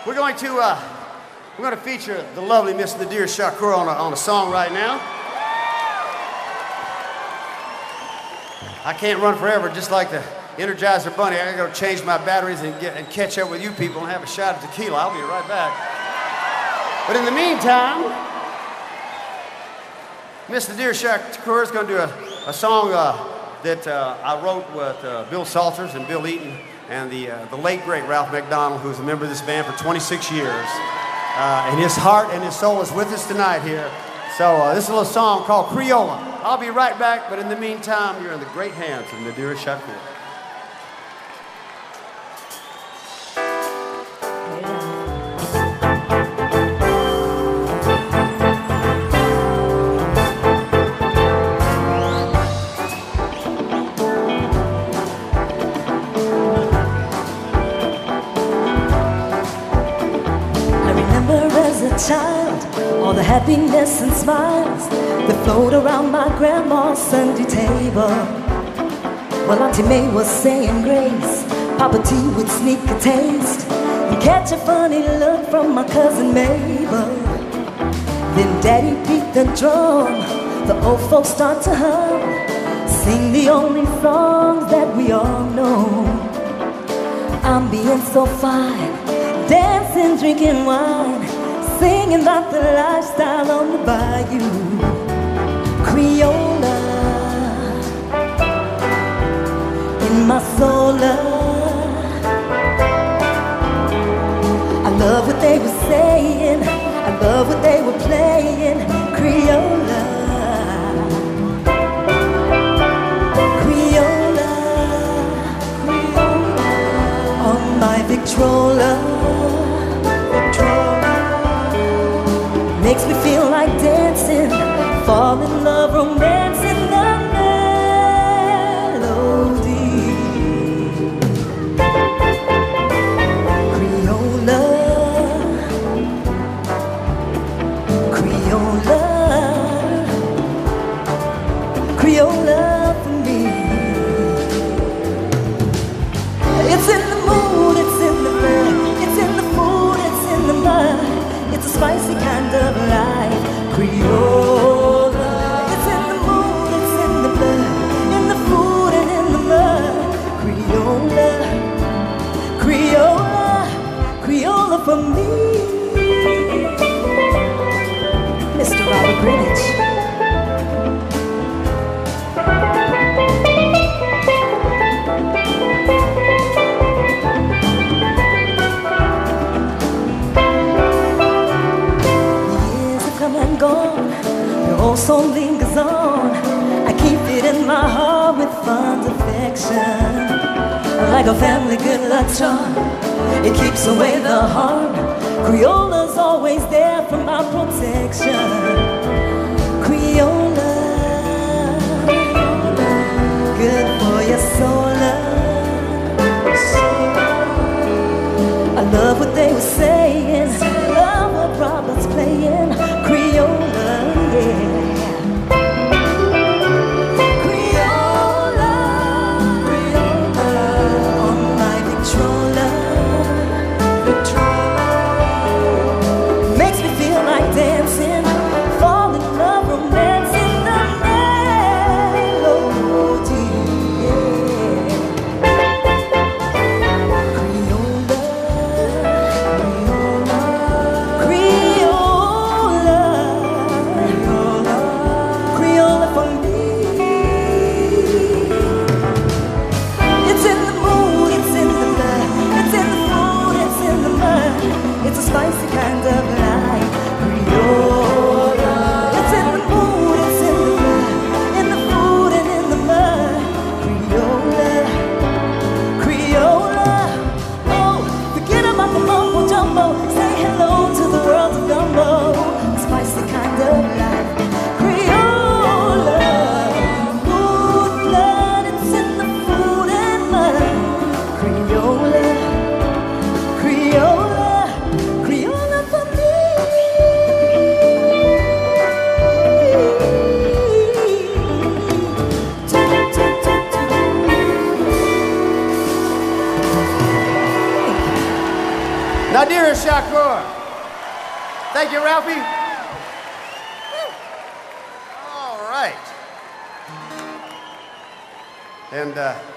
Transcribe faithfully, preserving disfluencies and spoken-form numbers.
We're going to uh, we're going to feature the lovely Miss Nadir Shakur on a, on a song right now. I can't run forever, just like the Energizer Bunny. I gotta go change my batteries and get and catch up with you people and have a shot of tequila. I'll be right back. But in the meantime, Miss Nadir Shakur is going to do a, a song uh, that uh, I wrote with uh, Bill Salters and Bill Eaton and the, uh, the late, great Ralph McDonald, who was a member of this band for twenty-six years. Uh, and his heart and his soul is with us tonight here. So uh, this is a little song called Criolla. I'll be right back, but in the meantime, you're in the great hands of Nadir Shakur. Child, all the happiness and smiles that flowed around my grandma's Sunday table. While Auntie May was saying grace, Papa T would sneak a taste and catch a funny look from my cousin Mabel. Then Daddy beat the drum, the old folks start to hum, sing the only songs that we all know. I'm being so fine, dancing, drinking wine, singing about the lifestyle on the bayou. Criolla in my soul. I love what they were saying, I love what they were playing. Criolla, Criolla, Criolla on my Victrola. Makes me feel like dancing, fall in love, romancing the melody. Criolla, Criolla, Criolla for me. It's in the mood, it's in the blood, it's in the food, it's in the mud. It's a spicy kind of life, Criolla. It's in the mood, it's in the blood, in the food and in the mud. Criolla, Criolla, Criolla for me. Mister Robert Greenwich. Gone, your old soul lingers on. I keep it in my heart with fond affection, like a family good luck charm. It keeps away the harm. Criolla's always there for my protection. Criolla, good for your soul. I love what they were saying, love what Robert's playing. Criolla, yeah. Criolla, Criolla on my Victrola, Victrola. Makes me feel like dancing, fall in love, romancing the melody, yeah. Criolla, Criolla, Criolla for me. It's in the mood, it's in the blood, it's in the food, it's in the mud. It's a spicy kind of life, Criolla. It's in the mood, it's in the blood, in the food and in the mud. Criolla, Criolla. Oh, forget about the mumbo jumbo, say hello to the world of gumbo. Spicy kind of life, Criolla. Good blood, it's in the food and mud. Criolla, Criolla, Criolla for me. Nadir Cheers, Shakur. Thank you, Ralphie. All right. And uh,